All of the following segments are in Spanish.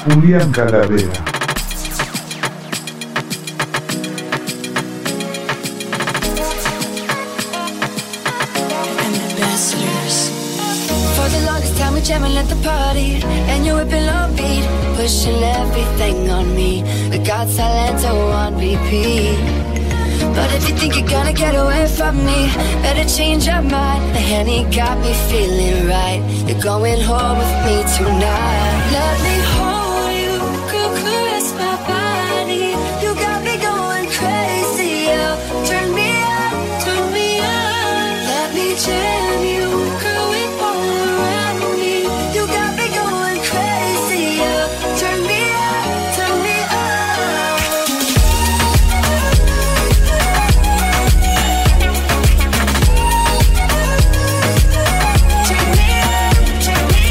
Julián Calavera. Jamming at the party, and you're whipping on beat, pushing everything on me. We got Silento on repeat. But if you think you're gonna get away from me, better change your mind. The Henny got me feeling right. You're going home with me tonight. Let me hold you, caress my body. You got me going crazy. Oh, turn me on, turn me on. Let me jam you, girl, we all around me. You got me going crazy. Oh, turn me on, turn me on. Turn me on, turn me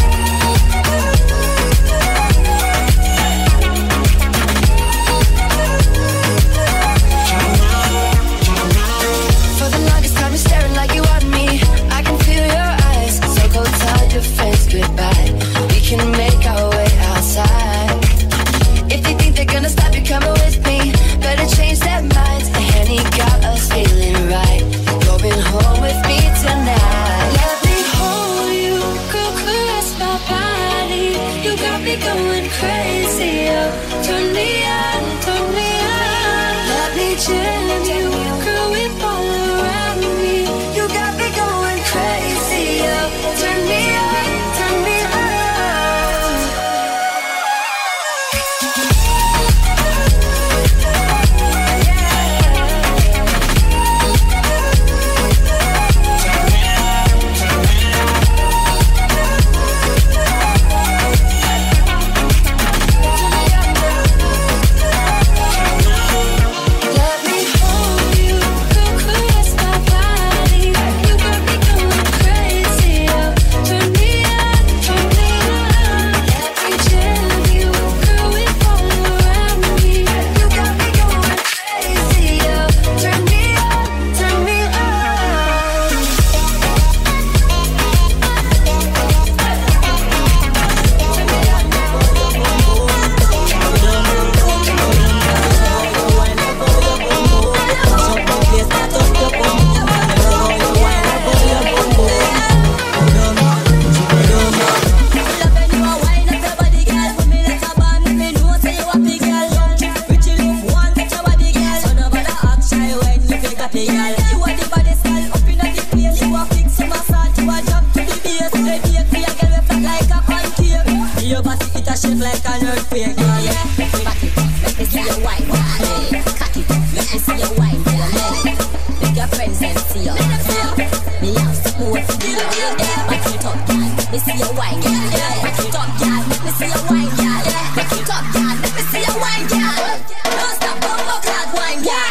For the longest time you're staring like you want me. I can feel your eyes, so go tell your friends goodbye. We can make our way outside. If they think they're gonna stop you coming with me, better change their minds. The Henny got us feeling right. Going home with me tonight. Let me hold you, girl, caress my body. You got me going crazy. Oh, turn me on, turn me on. Let me jam you, girl, we all around me. You got me going crazy. Oh, turn me on, turn me on. Let me hold you, girl, caress my body. You got me going crazy. Oh, turn me on, turn me on. Let me jam you, girl, we all around me. You got me going crazy. Oh, turn me on, turn me on. Like an earthquake, yeah. Back it up, let me see your wine, yeah. Cock it up, let me see your wine, yeah. Make your friends and see you, yeah. Me have some more to do, yeah. Back it up, girl, let me see your wine, yeah. Back it up, girl, let me see your wine, yeah. Back it up, girl, let me see your wine, yeah. Don't stop, bumbo clad wine, yeah.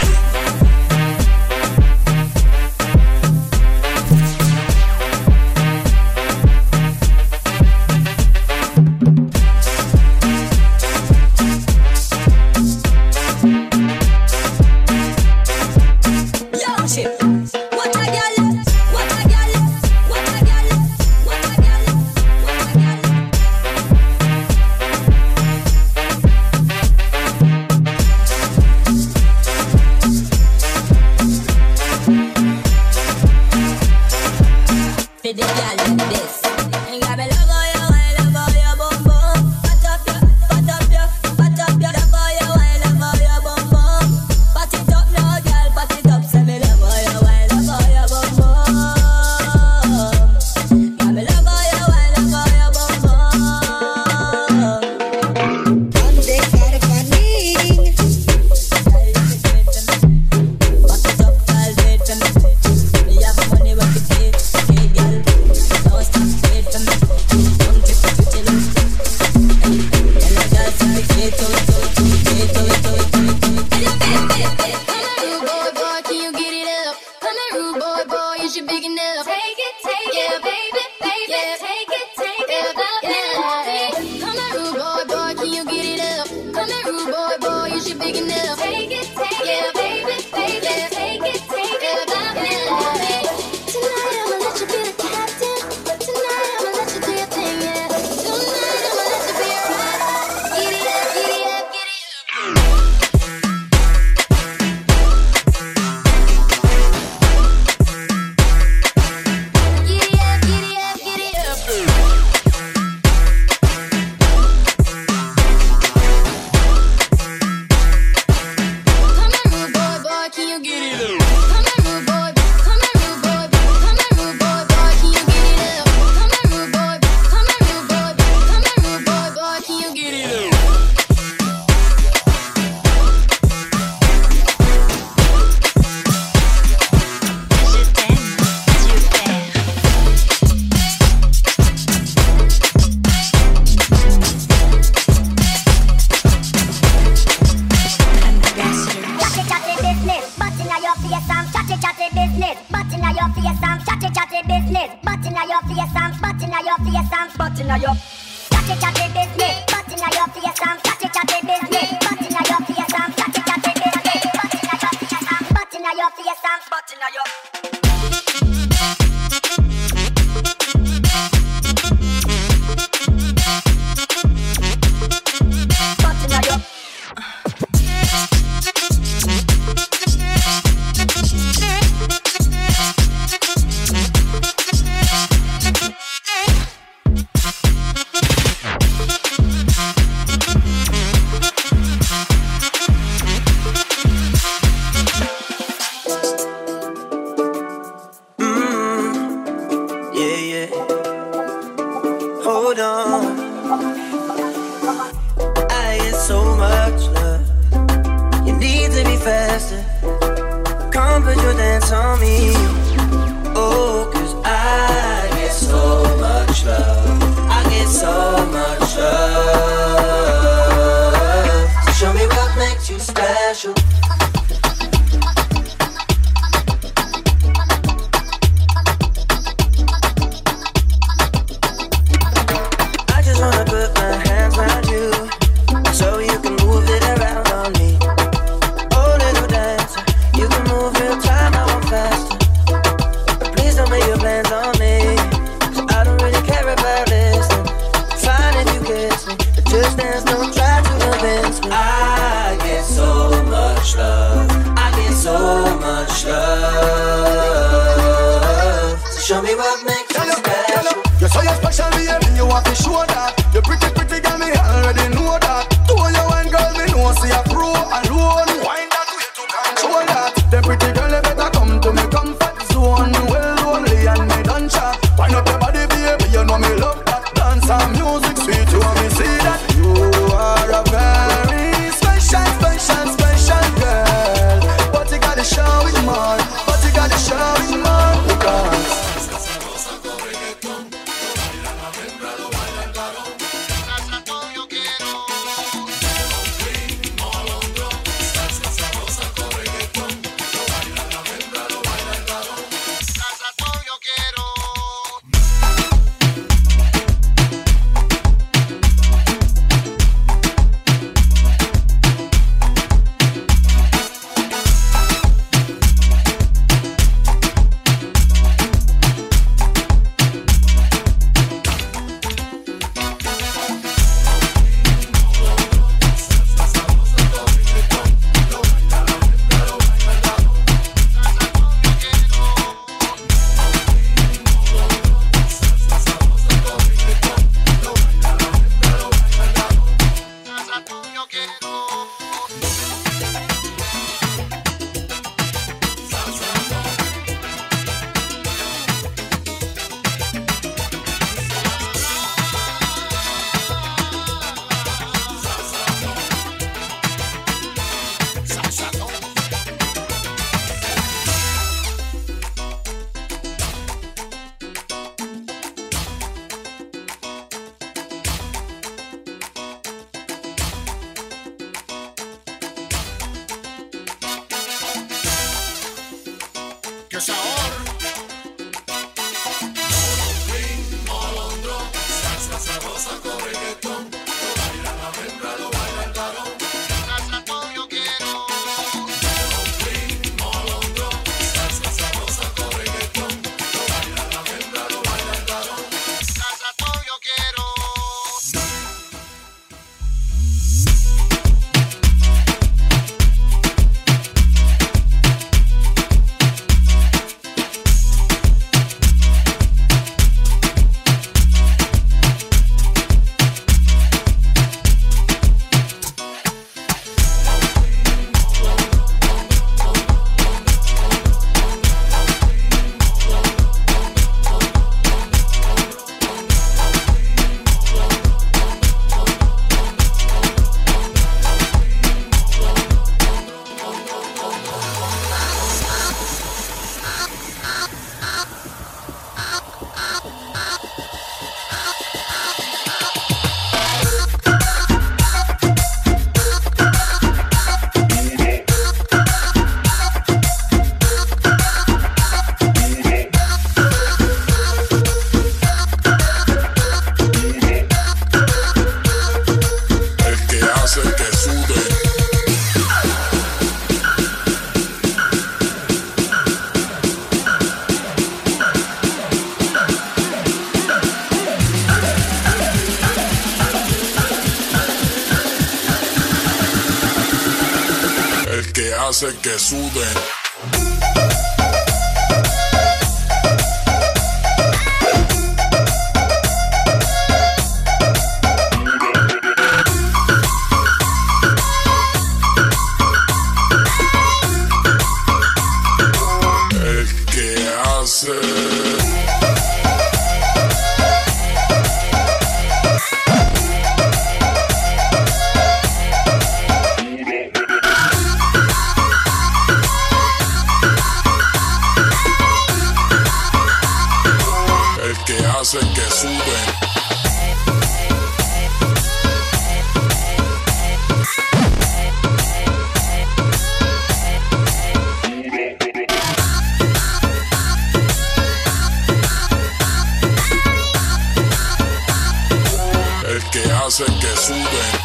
inna your. Chatty chatty business, butt inna your face and chatty chatty business, butt inna your face and chatty chatty business, butt inna your face and butt inna your face and butt inna your. hace que suden. Hace que suben. El que hace que suben.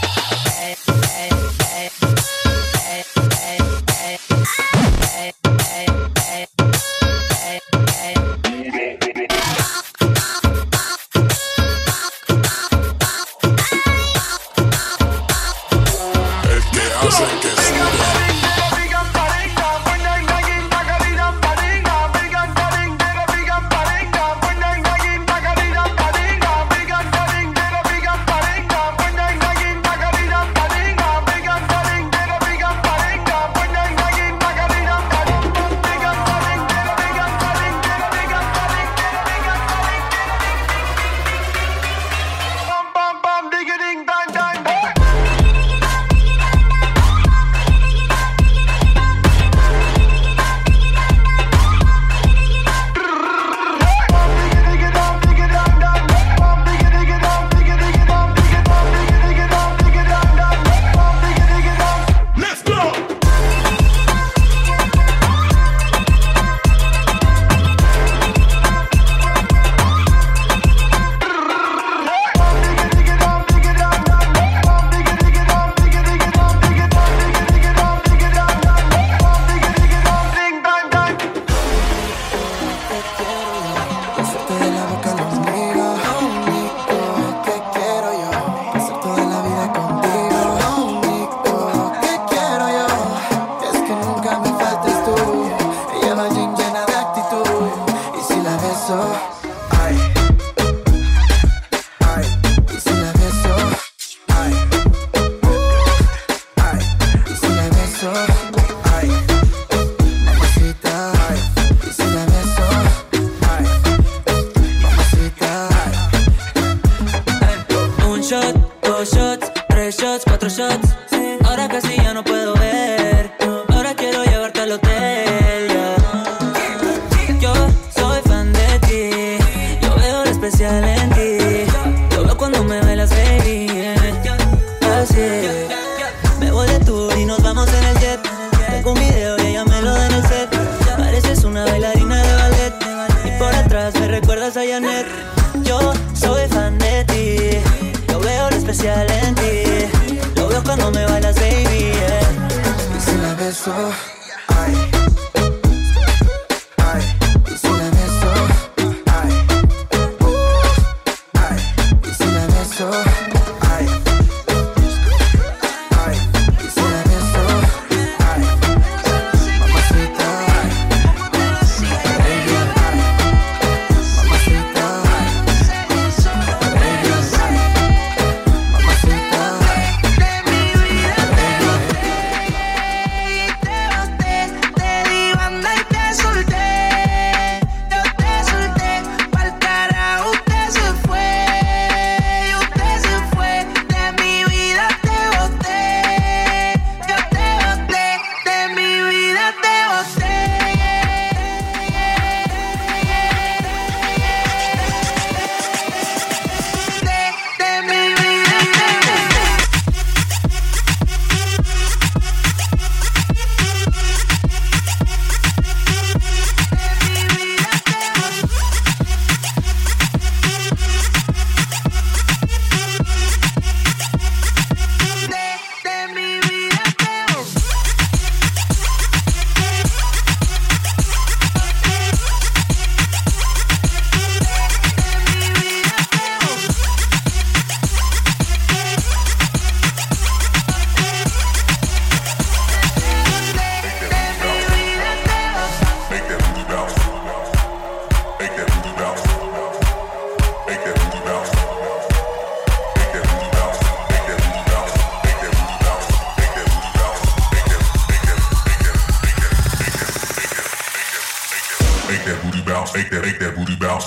that booty bounce, make that booty bounce.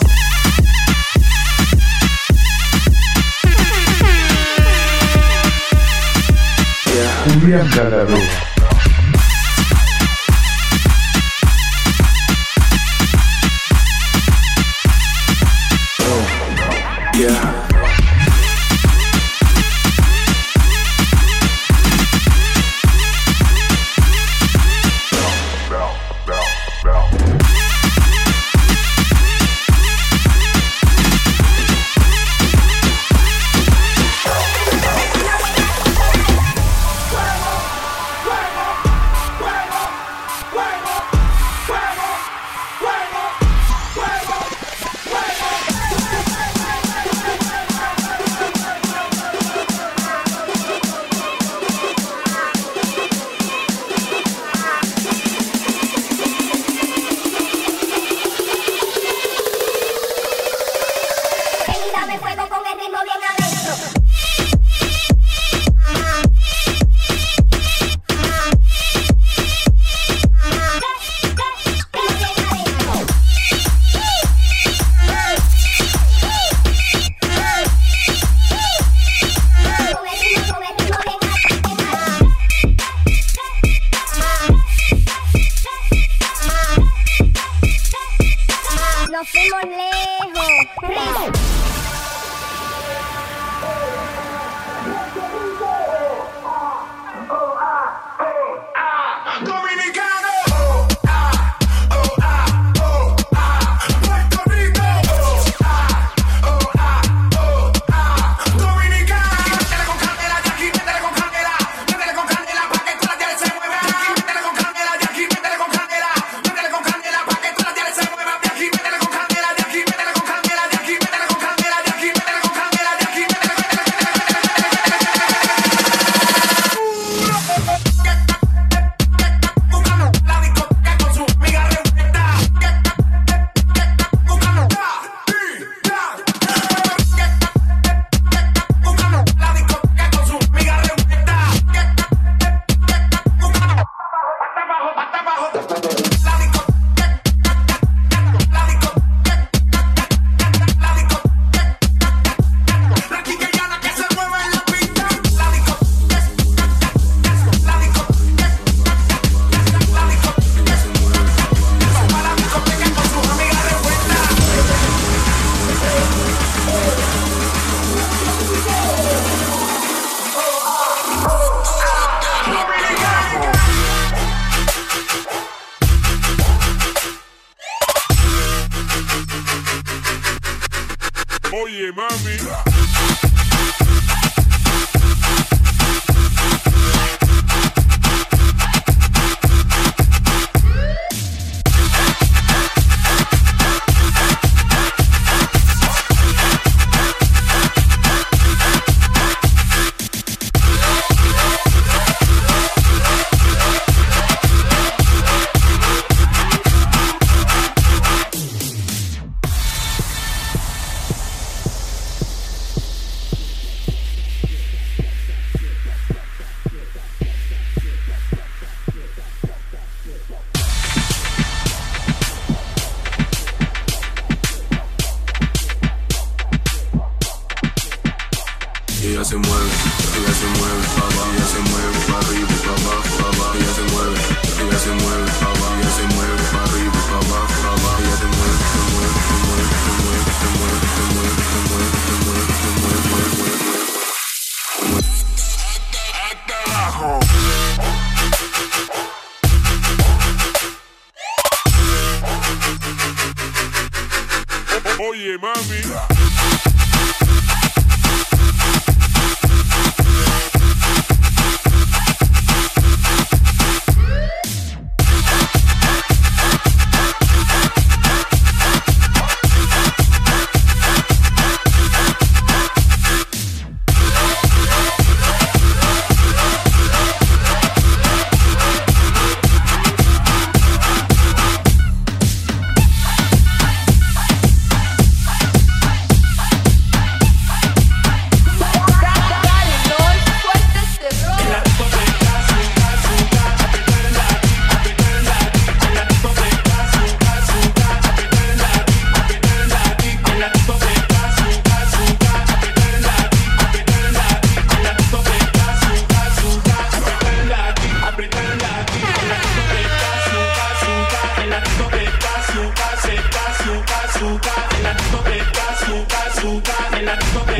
Julián Galarro. Yeah. Oye, mami. Ella se mueve, papá, ella se mueve, para arriba, papá, papá, ella se mueve, papá, ella se mueve, para arriba, papá, papá, ella se mueve, se mueve, se mueve, se mueve, se mueve, se mueve, se mueve, se mueve, se mueve, se mueve, Oye, mami.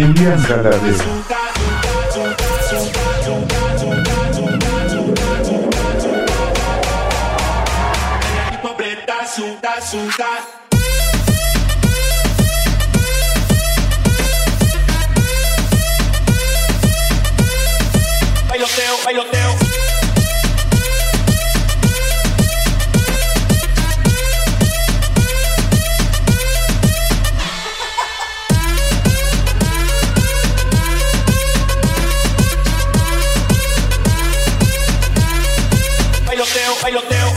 Julián Galadero. Bailoteo, bailoteo. Bailoteo, bailoteo.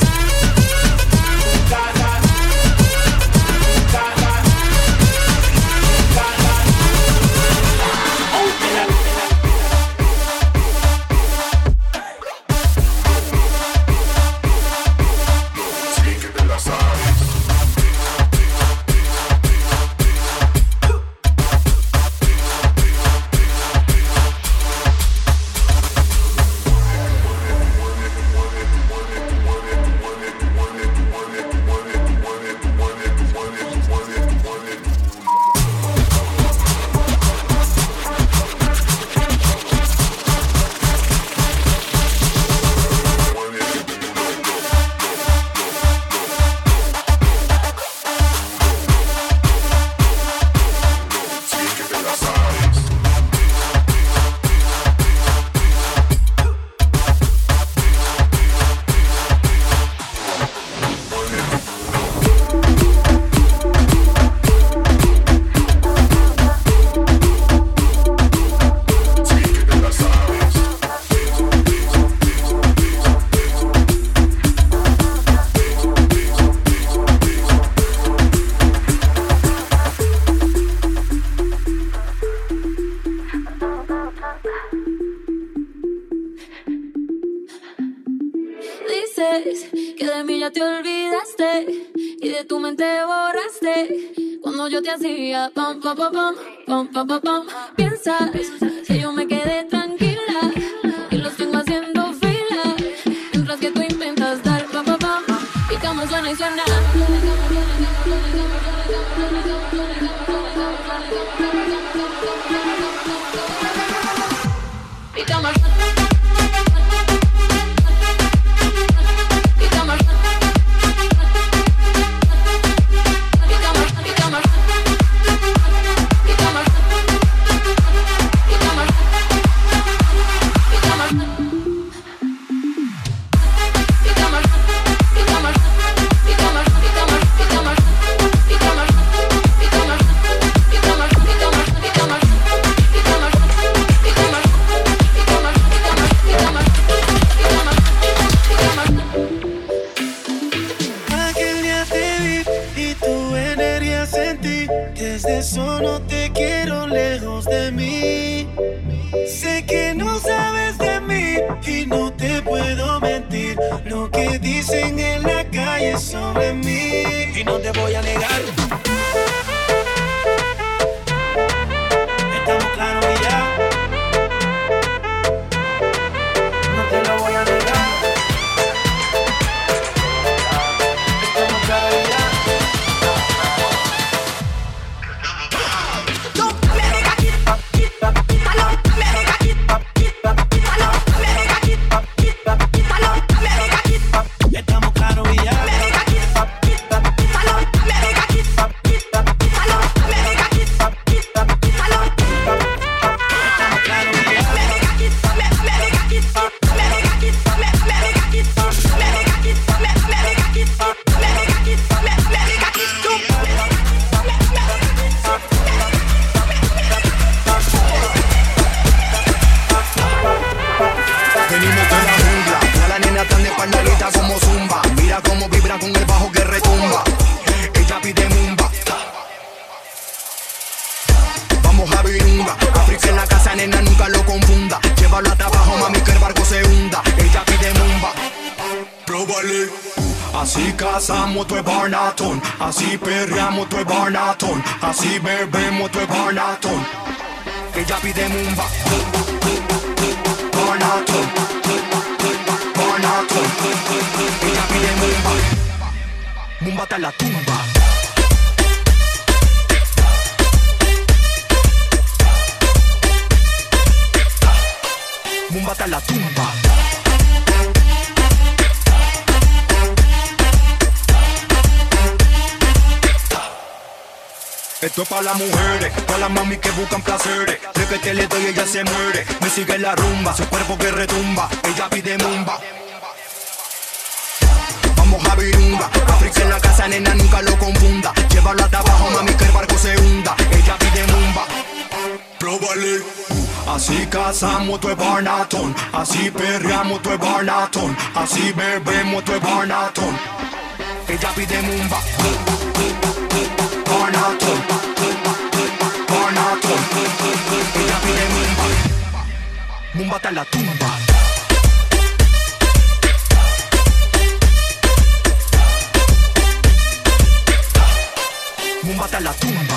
Que de mí ya te olvidaste y de tu mente borraste cuando yo te hacía pam pam pam pam pam pam pam pam. Piensas que yo me quedé tranquila y los tengo haciendo fila mientras que tú intentas dar pam pam pam y cama suena y suena. Y cama desde eso no te quiero lejos de mí. Sé que no sabes de mí y no te puedo mentir lo que dicen en la calle sobre mí. Y no te voy a negar, estamos claros y ya. No te lo voy a negar, estamos claros y ya. Así cazamos tu barnatón, así perreamos tu barnatón, así bebemos tu barnatón. Ella pide mumba, barnatón, barnatón. Ella pide mumba, mumba hasta la tumba. Esto es para las mujeres, para las mami que buscan placeres. De que te le doy ella se muere. Me sigue la rumba, su cuerpo que retumba. Ella pide mumba. Vamos a virunga. Africa en la casa, nena, nunca lo confunda. Llévalo hasta abajo, mami, que el barco se hunda. Ella pide mumba. Próbale. Así cazamos tu Barnaton. Así perreamos tu Barnaton. Así bebemos tu Barnaton. Ella pide mumba. Barnaton, Barnaton. Ella pide mumba. Mumba está en la tumba. Mumba está en la tumba.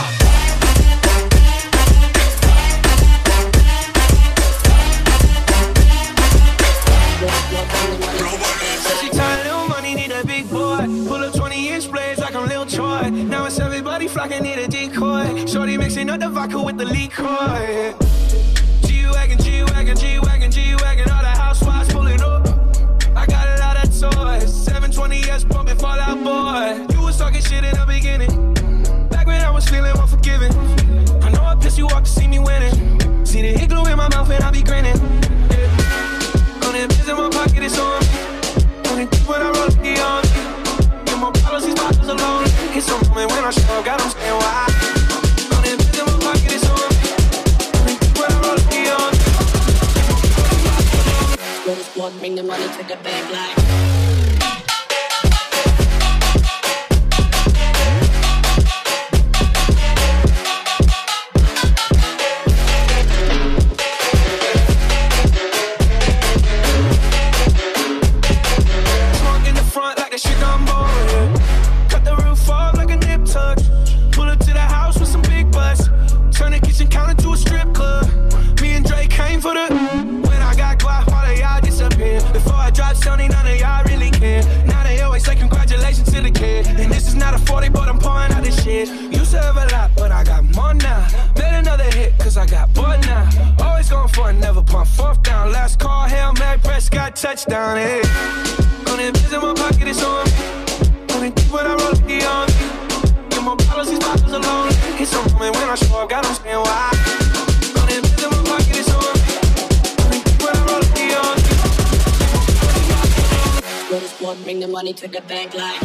She tired, little money, need a big boy. Pull up 20-inch blades like I'm Lil Troy. Now it's everybody flocking, need a decoy. Shorty mixing up the vodka with the liquor. G-Wagon, G-Wagon, G-Wagon, G-Wagon. All the housewives pulling up. I got a lot of toys. 720S pumping Fall Out Boy. You was talking shit in the beginning. Back when I was feeling unforgiving. I know I pissed you off to see me winning. See the hit glue in my mouth and I be grinning. On that biz in my pocket, it's on me. Only think when I roll the on me. Get more bottles, these bottles alone. It's a moment when I show up, got them saying why. On that biz in my pocket, it's on me. Only think when I roll the on me. Rose blood, bring the money to the bank like. Touchdown, hey. On that biz in my pocket, it's on me. Only think when I roll the on me. Get more bottles, these bottles alone. It's a moment when I show up, got them saying why. On that biz in my pocket, it's on me. Only think when I roll the on me. Rose blood, bring the money to the bank like.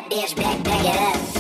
that bitch, back it up.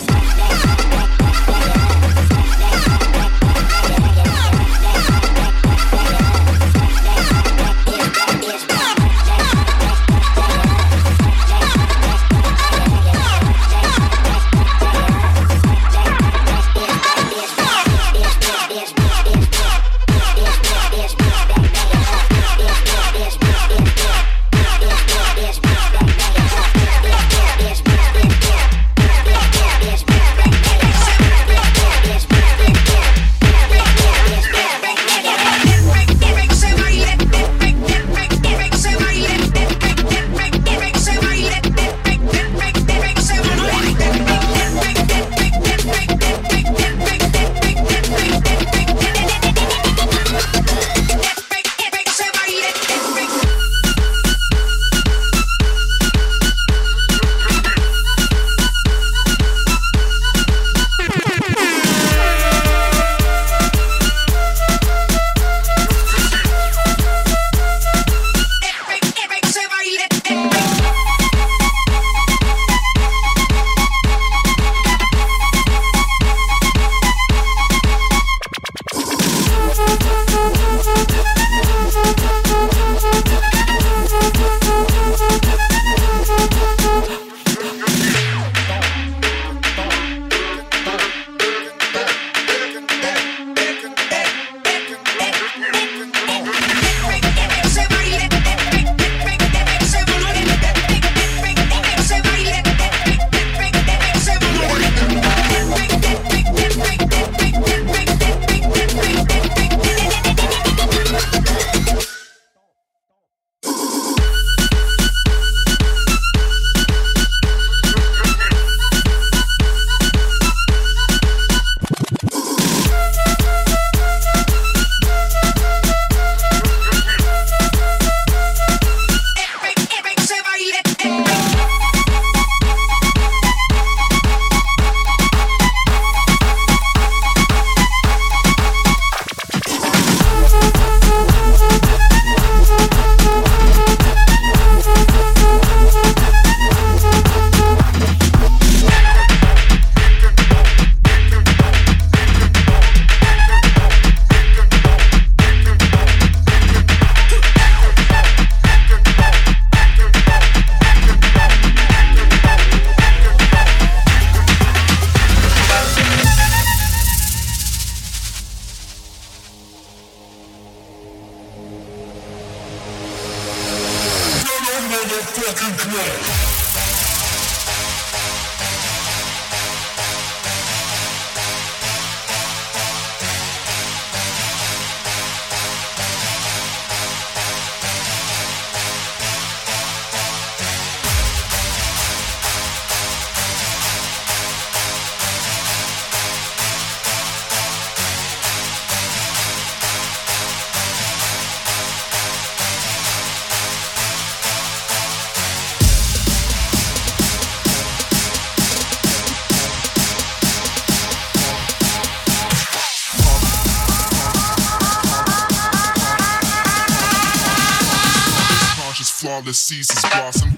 Flawless ceases blossom.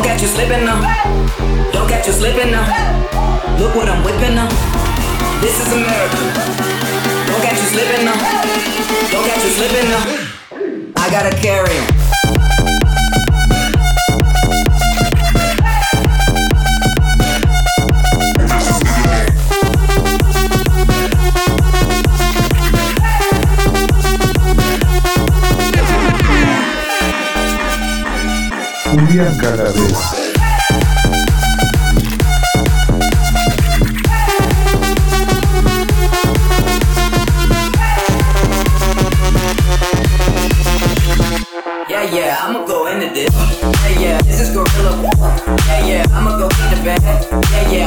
Don't catch you slipping now. Don't catch you slipping now. Look what I'm whipping now. This is America. Don't catch you slipping now. Don't catch you slipping now. I gotta carry him. Julián Galaver. Yeah, I'ma go into this. Yeah, this is gorilla. Yeah, I'ma go get the bag.